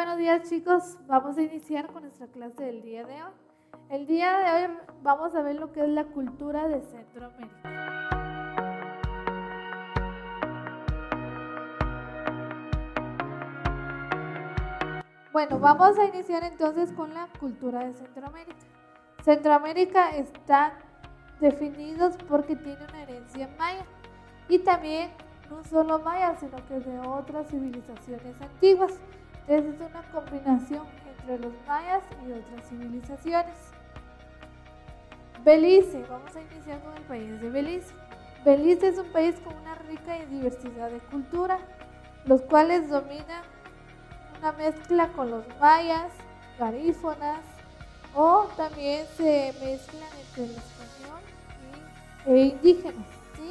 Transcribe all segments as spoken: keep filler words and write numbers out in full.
buenos días, chicos. Vamos a iniciar con nuestra clase del día de hoy. El día de hoy vamos a ver lo que es la cultura de Centroamérica. Bueno, vamos a iniciar entonces con la cultura de Centroamérica. Centroamérica está definidos porque tiene una herencia maya y también no solo maya, sino que de otras civilizaciones antiguas. Entonces es una combinación entre los mayas y otras civilizaciones. Belice, vamos a iniciar con el país de Belice. Belice es un país con una rica diversidad de cultura, los cuales dominan una mezcla con los mayas, garífonas, o también se mezclan entre el español y, e indígenas, ¿sí?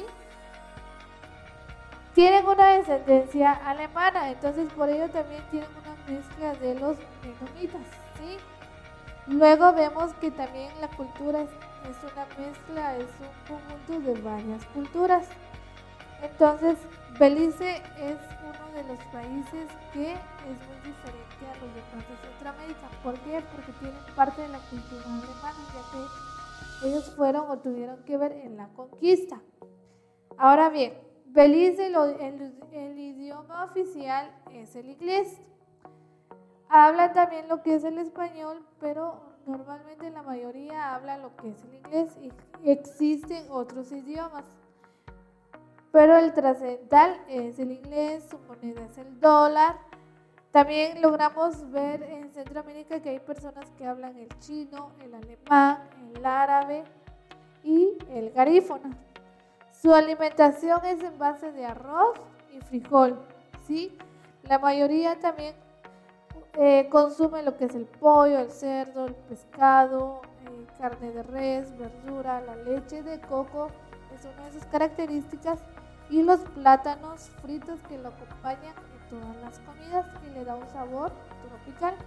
Tienen una descendencia alemana, entonces por ello también tienen una mezcla de los menonitas, ¿sí? Luego vemos que también la cultura es, es una mezcla, es un conjunto de varias culturas. Entonces, Belice es uno de los países que es muy diferente a los demás de Centroamérica. ¿Por qué? Porque tienen parte de la cultura alemana, ya que ellos fueron o tuvieron que ver en la conquista. Ahora bien, Belice, el, el, el idioma oficial es el inglés. Hablan también lo que es el español, pero normalmente la mayoría habla lo que es el inglés y existen otros idiomas. Pero el trascendental es el inglés, su moneda es el dólar. También logramos ver en Centroamérica que hay personas que hablan el chino, el alemán, el árabe y el garífono. Su alimentación es en base de arroz y frijol, ¿sí? La mayoría también eh, consume lo que es el pollo, el cerdo, el pescado, eh, carne de res, verdura, la leche de coco, es una de sus características, y los plátanos fritos que lo acompañan en todas las comidas y le da un sabor tropical.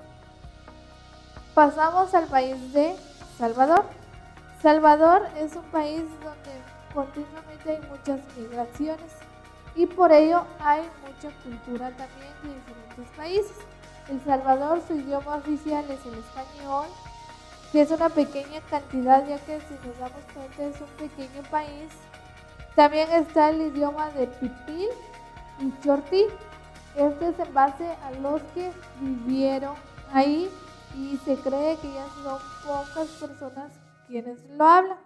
Pasamos al país de Salvador. Salvador es un país donde continuamente hay muchas migraciones y por ello hay mucha cultura también de diferentes países. El Salvador, su idioma oficial es el español, que es una pequeña cantidad, ya que si nos damos cuenta es un pequeño país. También está el idioma de Pipil y Chortí. Este es en base a los que vivieron ahí y se cree que ya son pocas personas quienes lo hablan.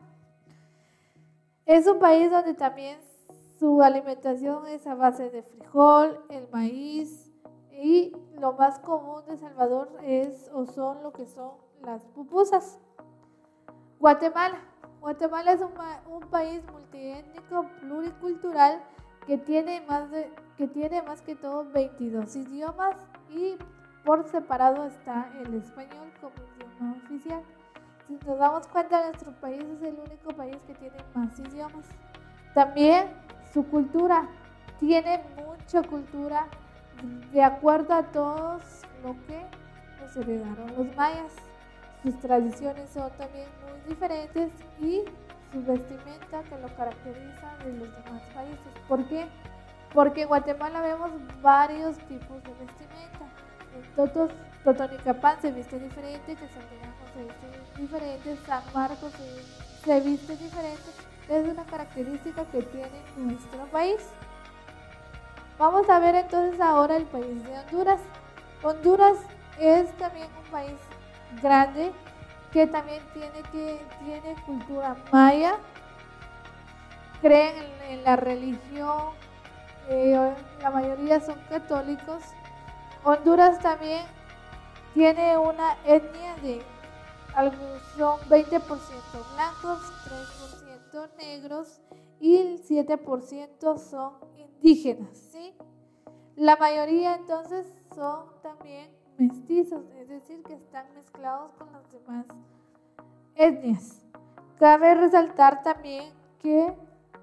Es un país donde también su alimentación es a base de frijol, el maíz, y lo más común de Salvador es o son lo que son las pupusas. Guatemala. Guatemala es un, un país multiétnico, pluricultural, que tiene, más de, que tiene más que todo veintidós idiomas y por separado está el español como idioma oficial. Si nos damos cuenta, nuestro país es el único país que tiene más idiomas. También su cultura, tiene mucha cultura de acuerdo a todos lo que nos heredaron los mayas. Sus tradiciones son también muy diferentes y su vestimenta que lo caracteriza de los demás países. ¿Por qué? Porque en Guatemala vemos varios tipos de vestimenta. En Totos, Totonicapán se viste diferente, que Santiago se viste diferente, San Marcos se, se viste diferente. Es una característica que tiene nuestro país. Vamos a ver entonces ahora el país de Honduras. Honduras es también un país grande que también tiene, que, tiene cultura maya, creen en, en la religión, eh, la mayoría son católicos. Honduras también tiene una etnia de son veinte por ciento blancos, tres por ciento negros y el siete por ciento son indígenas, ¿sí? La mayoría entonces son también mestizos, es decir, que están mezclados con las demás etnias. Cabe resaltar también que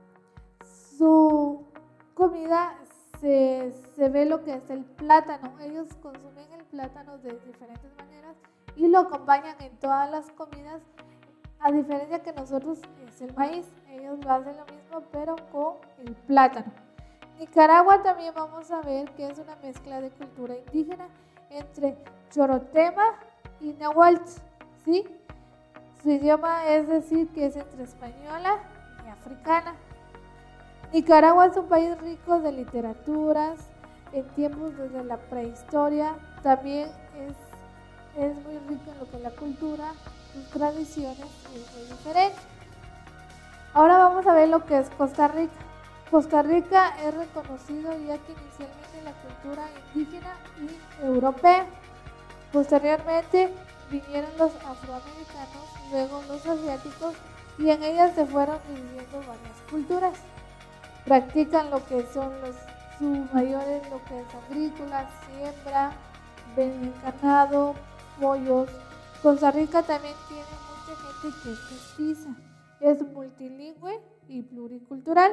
su comida se, se ve lo que es el plátano. Ellos consumen el plátano de diferentes maneras y lo acompañan en todas las comidas, a diferencia que nosotros es el maíz. Ellos lo hacen lo mismo pero con el plátano. Nicaragua también vamos a ver que es una mezcla de cultura indígena entre chorotema y náhuatl, ¿sí? Su idioma es decir que es entre española y africana. Nicaragua es un país rico de literaturas, en tiempos desde la prehistoria, también es, es muy rico en lo que es la cultura, sus tradiciones es muy diferente. Ahora vamos a ver lo que es Costa Rica. Costa Rica es reconocido ya que inicialmente la cultura indígena y europea. Posteriormente vinieron los afroamericanos, luego los asiáticos, y en ellas se fueron dividiendo varias culturas. Practican lo que son los sus mayores, lo que es agrícola, siembra, venden ganado, pollos. Costa Rica también tiene mucha gente que es mestiza, es multilingüe y pluricultural.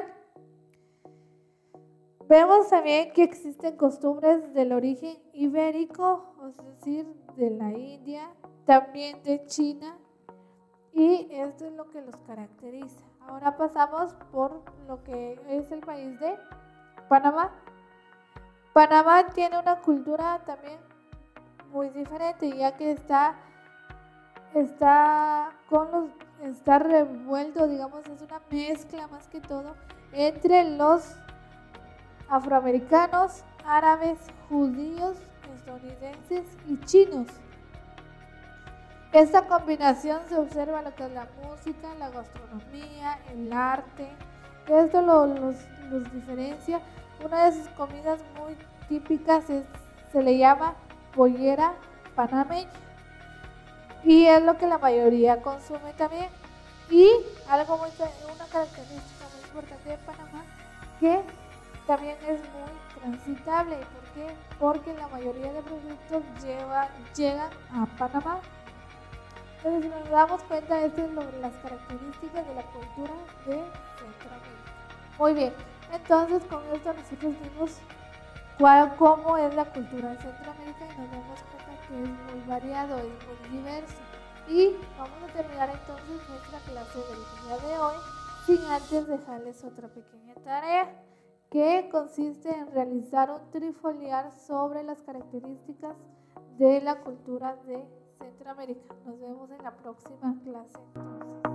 Vemos también que existen costumbres del origen ibérico, es decir, de la India, también de China, y esto es lo que los caracteriza. Ahora pasamos por lo que es el país de Panamá. Panamá tiene una cultura también muy diferente, ya que está, está, con los, está revuelto, digamos, es una mezcla más que todo entre los afroamericanos, árabes, judíos, estadounidenses y chinos. Esta combinación se observa lo que es la música, la gastronomía, el arte. Esto lo, los, los diferencia. Una de sus comidas muy típicas es, se le llama pollera panameña, y es lo que la mayoría consume también. Y algo muy, una característica muy importante de Panamá, que también es muy transitable. ¿Por qué? Porque la mayoría de productos lleva, llegan a Panamá. Entonces, si nos damos cuenta, estas son las características de la cultura de Centroamérica. Muy bien, entonces con esto nosotros vimos cuál, cómo es la cultura de Centroamérica, y nos damos cuenta que es muy variado, es muy diverso. Y vamos a terminar entonces nuestra clase del día de hoy, sin antes dejarles otra pequeña tarea, que consiste en realizar un trifoliar sobre las características de la cultura de Centroamérica. Nos vemos en la próxima clase entonces.